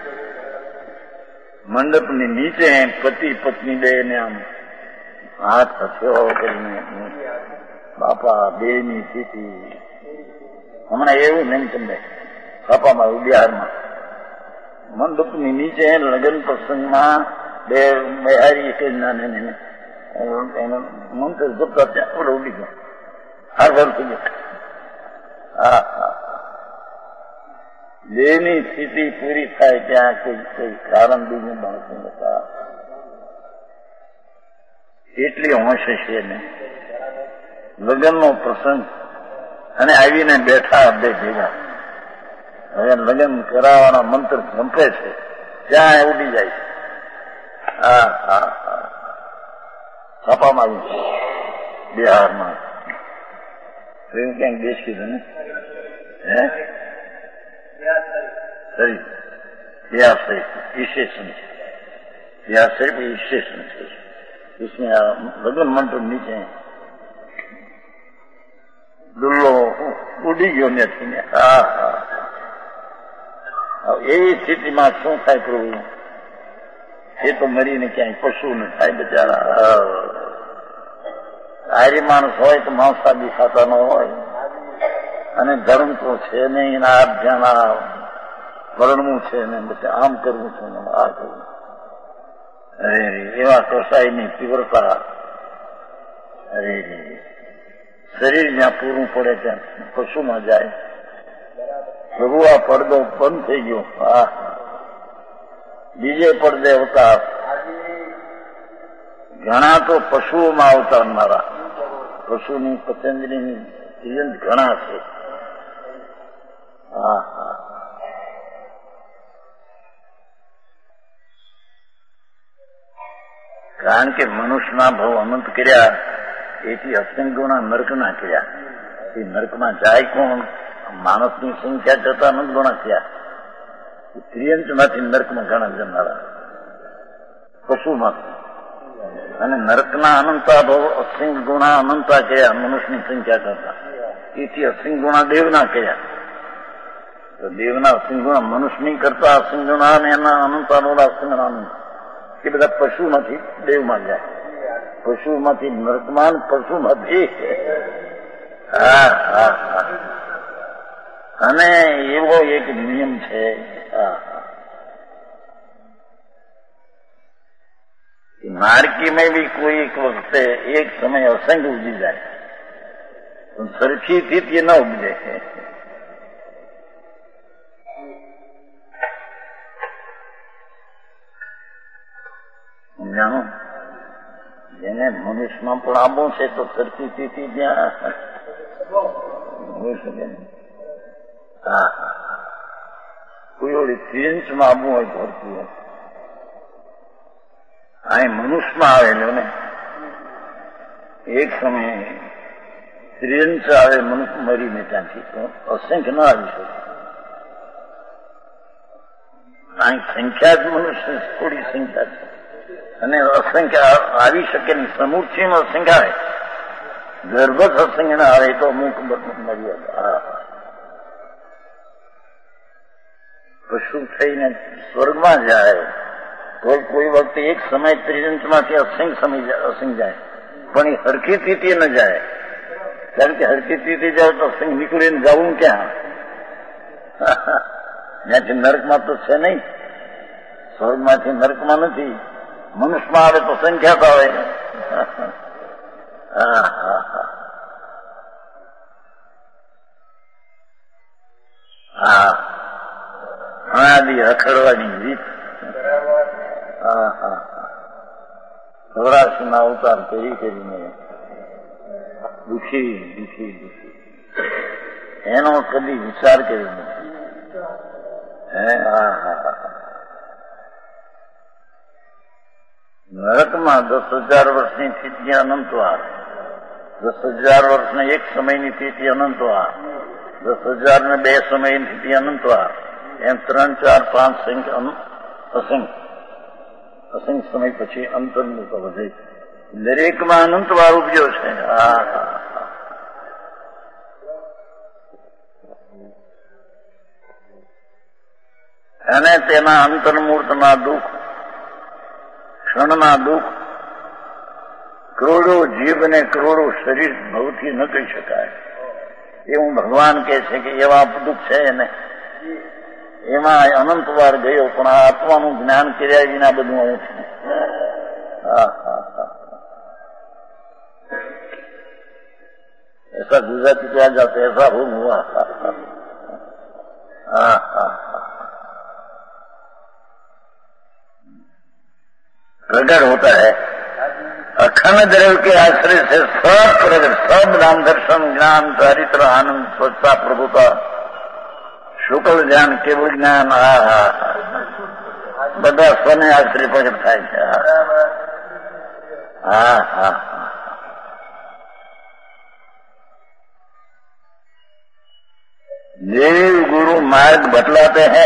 મંડપની નીચે પતિ પત્ની બે ને આમ હાથ હથેળો કરીને બાપા બે ની સ્થિતિ. હમણાં એવું નહીં તમને છાપામાં બિહારમાં મંડપની નીચે લગ્ન પ્રસંગમાં બે બહારી કે એનો મંત્ર જપતા ત્યાં ઓલો ઉડી ગયો. હાર ભર થઈ ગયો. હા હા, બેની સ્થિતિ પૂરી થાય ત્યાં કોઈ કારણ બીજું બાળકો હતા. એટલી હોશે છે ને લગ્નનો પ્રસંગ અને આવીને બેઠા બે ભેગા. હવે લગ્ન કરાવવાના મંત્ર જંપે છે ત્યાં ઉડી જાય છે. હા હા હા, છાપામાં આવ્યું છે બિહારમાં. એવું ક્યાંક દેશ કીધું ને હે सही यह विशेषण है. यह सिर्फ विशेषण है. इसमें लग्न मंत्र नीचे दुल्लो उड़ी गयो નથી. હા હા, એવી સ્થિતિમાં શું થાય પ્રભુ? એ તો મરીને ક્યાંય પશુ ન થાય બિચારા. આરી માણસ હોય તો માંસાદી ખાતા ન હોય અને ધર્મ તો છે નહીં. આ ધ્યાન વર્ણવું છે ને પછી આમ કરવું છે ને આ કરવું. અરે એવા કસાઈની તીવ્રતા. અરે શરીર જ્યાં પૂરું પડે ત્યાં પશુમાં જાય. પ્રભુ આ પડદો બંધ થઈ ગયો. હા, બીજે પડદે અવતાર. ઘણા તો પશુઓમાં અવતારનારા. પશુની પતંજલિની જીવન ઘણા છે. હા હા, કારણ કે મનુષ્યના ભાવ અનંત કર્યા એથી અસંખ્ય ગુણા નર્કના કર્યા. એ નર્કમાં જાય કોણ? માણસની સંખ્યા કરતા અનંત ગુણા થયા. ત્રિયંચમાંથી નર્કમાં ઘણા જનારા પશુમાંથી. અને નર્કના અનંતા ભાવ અસંખ્ય ગુણા અનંતા કર્યા મનુષ્યની સંખ્યા કરતા. એથી અસંખ્ય ગુણા દેવના કર્યા. તો દેવના અસંખ્ય ગુણા મનુષ્યની કરતા અસંખ્ય ગુણા અને એના અનંતા અસંખ્ય અનંત એ બધા પશુમાંથી દેવમાં જાય. પશુમાંથી નર્કમાન, પશુમાંથી. હા હા હા, અને એવો એક નિયમ છે. હા, નારકી में भी कोई एक वक्त एक समय असंग उगी जाए तो सरखी स्थिति न उपजे જાણો જેને મનુષ્યમાં પણ આબો છે તો સરખી સ્થિતિ ત્યાં હોઈ શકે નહીં. હા કોઈ ઓળી ત્રિંચમાં આવવું હોય ભરતું હોય અહીં મનુષ્યમાં આવેલો ને એક સમયે ત્રિંચ આવે મનુષ્ય મરીને ત્યાંથી તો અસંખ્ય ન આવી શકે. અહીં સંખ્યા જ મનુષ્ય થોડી સંખ્યા છે અને અસંખ્ય આવી શકે ને સમુચ્ચયનો અસંખ્ય આવે ગર્ભ અસંખ્ય ના આવે તો અમુક મર્યાદા પશુ થઈને સ્વર્ગમાં જાય તો કોઈ વખતે એક સમય ત્રિજંચમાંથી અસંખ્ય સમય અસંખ્ય જાય પણ એ હરખી સ્થિતિ ન જાય કારણ કે હરખી સ્થિતિ જાય તો અસંખ્ય નીકળીને જવું ક્યાં ત્યાંથી નર્કમાં તો છે નહીં સ્વર્ગમાંથી નર્કમાં નથી મનુષ્યમાં આવે તો સંખ્યા તો આવે. હા અનાદિ રખડવાની રીત. સૌરાષ્ટ્રના અવતાર કરીને દુઃખી દુઃખી દુઃખી એનો કદી વિચાર કર્યો નથી. નરકમાં 10,000 વર્ષની સ્થિતિ અનંતવાર, 10,000 વર્ષને એક સમયની સ્થિતિ અનંતવાર, 10,000 ને 2 સમયની સ્થિતિ અનંતવાર, એમ 3, 4, 5 સંખ્યા અસંખ્ય અસંખ્ય સમય પછી અંતર્મુખ વધે. દરેકમાં અનંતવાર ઉપજ્યો છે. અને તેના અંતર્મૂર્તના દુઃખ, ક્ષણના દુઃખ, કરોડો જીવને કરોડો શરીર ભવથી ન કહી શકાય એવું ભગવાન કહે છે કે એવા દુઃખ છે ને એમાં અનંતવાર ગયો પણ આ આત્માનું જ્ઞાન કર્યા વિના બધું આવું છે. ऐसा गुजराती क्या जाते ऐसा हो हुआ. प्रगट होता है अखंड द्रव्य के आश्रय से सब प्रगट, सब नाम दर्शन ज्ञान चरित्र आनंद स्वच्छता प्रभुता શુક્લ જ્ઞાન કેવું જ્ઞાન બધા સ્વને આશ્રય પ્રગટ થાય છે. देव गुरु मार्ग बतलाते हैं,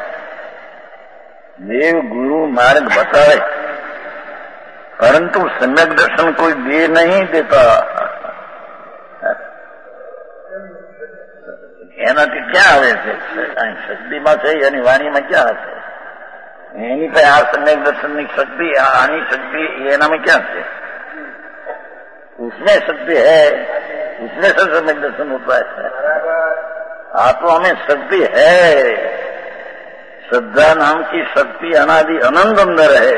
देव गुरु मार्ग बतावे परंतु सम्यक दर्शन कोई दे नहीं देता. એનાથી ક્યાં આવે છે? શક્તિમાં છે એની વાણીમાં ક્યાં હશે? એની પાસે આ સમ્યક દર્શનની શક્તિ, આની શક્તિ એનામાં ક્યાં છે? उसमें शक्ति है, उसमें से सम्यक दर्शन होता है. आत्मा में शक्ति है, श्रद्धा नाम की शक्ति अनादि अनंत अंदर है.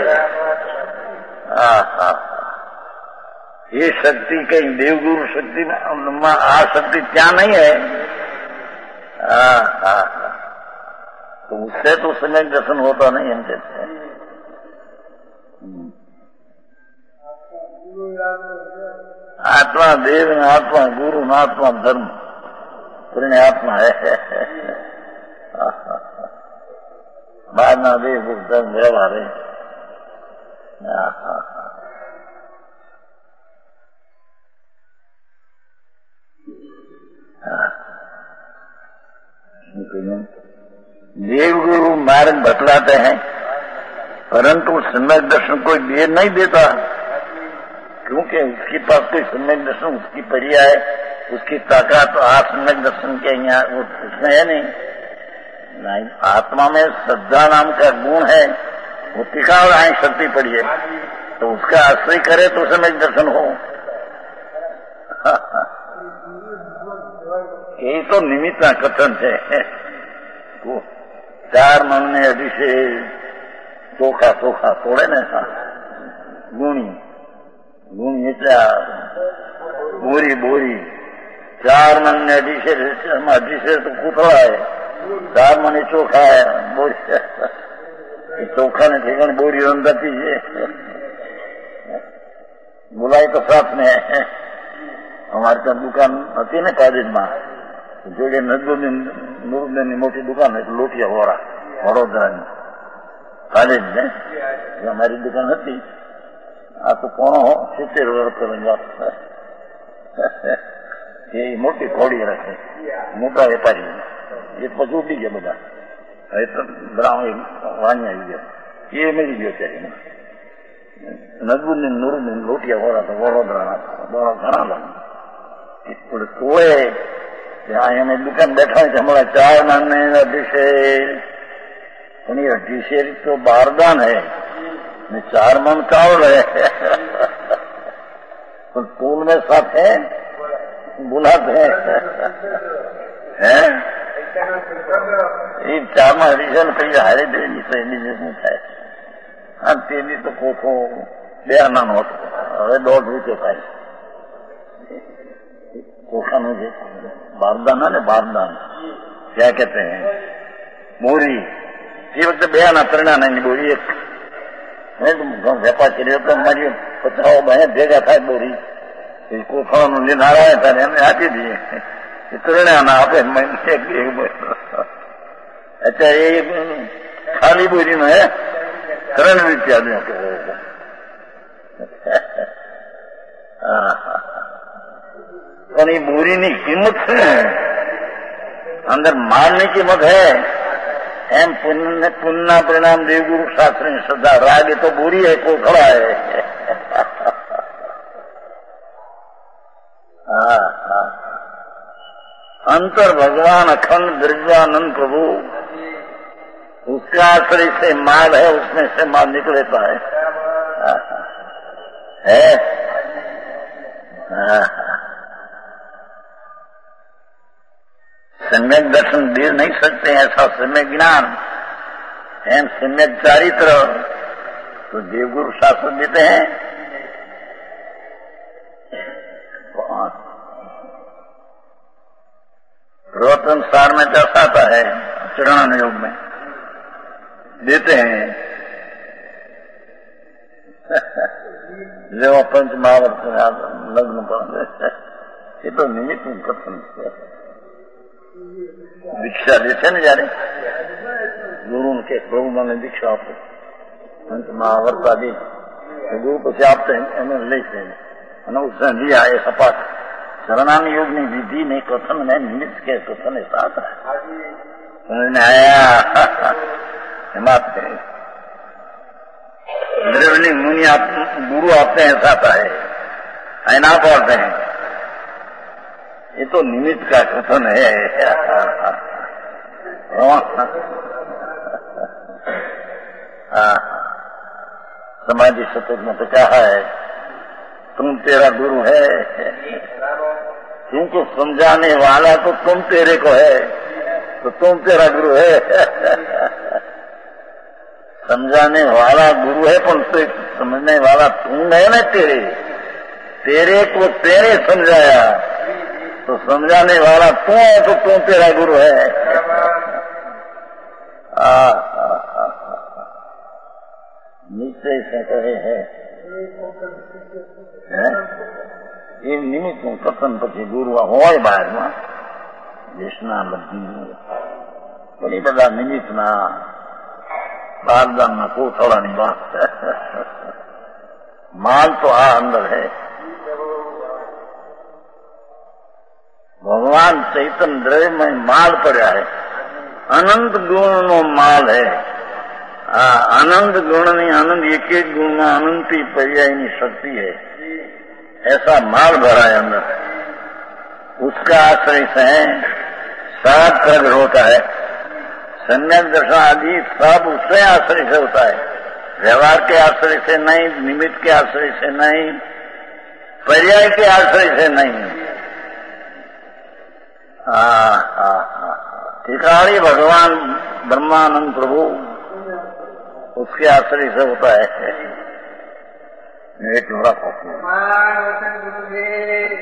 ये शक्ति कहीं देवगुरु शक्ति में आ शक्ति क्या नहीं है. तो उससे तो सम्यक दर्शन होता नहीं हम कहते हैं. आत्मा देव न आत्मा गुरु न आत्मा धर्म पुण्यात्मा है. बाद ना देव धर्म व्यवहार है. देव गुरु मार्ग बतलाते हैं परंतु सम्यक दर्शन कोई दे नहीं देता क्योंकि उसके पास कोई सम्यक दर्शन उसकी पर्याय उसकी ताकत तो आप सम्यक दर्शन के यहाँ उसमें है नहीं. आत्मा में श्रद्धा नाम का गुण है, वो टिका और आए शक्ति पड़ी है तो उसका आश्रय करे तो सम्यक दर्शन हो. यही तो निमित्त कथन है. 4 मन ने अभी से ચોખા તોડે ને ગુણી એટલે બોરી 4 મણ ને 18 તો કૂતળા હે, 4 મણ ચોખા હે, બોરી ચોખા ने ठेकाने बोरी रंधाती है। बुलाए तो साथ में हमारे ત્યાં દુકાન હતી ને કાલેજમાં, જોડે નજરુદ્દીન મોટી દુકાન હતી, લોટિયા વોરા વડોદરાની કાલેજ ને અમારી દુકાન હતી। આ તો કોણો 70 વર્ષની વાત એ મોટી ખોડી રાખે, મોટા વેપારી એ પછી ઉડી ગયા બધા। હવે તો ગ્રામ વાણી આવી ગયો, એ મળી ગયો ત્યારે નજરુદ્દીન નુરુદ્દીન લોટિયા વોરા તો વડોદરાના ઘણા લોકો તોય એને દુકાન બેઠા હોય हमारा 4 महीने 18 तो बारदान है, 4 मन चावल है तो तूल में साथ है बुलाते हैं 4 માં એડિશન થઈ હારે દેની તો એડિશન થાય। હા તેની તો કોઠો 2 આનાનો હતો, હવે 1.5 રૂપિયો થાય कोखानो जो बारदान है ना, बारदान क्या कहते हैं, बोरी। ये वक्त 2 आना 3 आना नहीं बोरी एक व्यापार करे तो हमारी 50 बहन भेगा था बोरी कोखानो लेना रहा है था हमें आपी दिए 3 आना आपे अच्छा ये खाली बोरी में है 3 रुपया दे और ये बोरी की कीमत है, अंदर माल की कीमत है। एम पुण्य परिणाम देवगुरु शास्त्र श्रद्धा राग तो बोरी है, कोखड़ा है अंतर भगवान अखंड द्रव्यानंद प्रभु, उसके आश्रय से माल है, उसमें से माल निकलेता है। सम्यक दर्शन दे नहीं सकते ऐसा सम्यक ज्ञान एवं सम्यक चारित्र तो देवगुरु शास्त्र देते हैं। प्रवर्तन सार में जैसा आता है चरण योग में देते हैं जो पंच महावर्त लग्न पर ये तो निमित्त कथन दीक्षा देते न जाने गुरु उनके प्रभु मैंने दीक्षा आपको पंच महावर्त आदि गुरु को से आपते हैं लेते हैं उसने लिया है सपाट शरणानी योग में विधि में कथन में निमित्त के कथन ऐसा आता है समझ आया। द्रवणी मुनि गुरु आपते हैं ऐसा आता है ऐना पढ़ते हैं, ये तो निमित्त का कथन है। समाधि शतक में तो क्या है, तुम तेरा गुरु है, तुमको समझाने वाला तो तुम तेरे को है, तो तुम तेरा गुरु है। समझाने वाला गुरु है पर तो समझने वाला तुम है ना, तेरे को तेरे समझाया तो समझाने वाला तू है, तो तू तेरा गुरु है। निश्चय से कहे है ये निमित्त कथन पी गुरु हो बहार में देशना बधी घणी बधा निमित्त बारदान कोथड़ा बात माल तो आ अंदर है। भगवान चैतन्य द्रव्य में माल पड़ा है, अनंत गुण नो माल है। अनंत गुण नहीं, आनंद एक एक गुण में अनंती पर्यायनी शक्ति है, ऐसा माल भरा है अंदर। उसका आश्रय से सब प्रगट होता है। सम्यक दर्शन आदि सब उसके आश्रय से होता है, व्यवहार के आश्रय से नहीं, निमित्त के आश्रय से नहीं, पर्याय के आश्रय से नहीं। ठिकाणी भगवान ब्रह्मानंद प्रभु उसके आश्रय से होता है। એટલું રાખો. માણ વચન ગુરુદેવ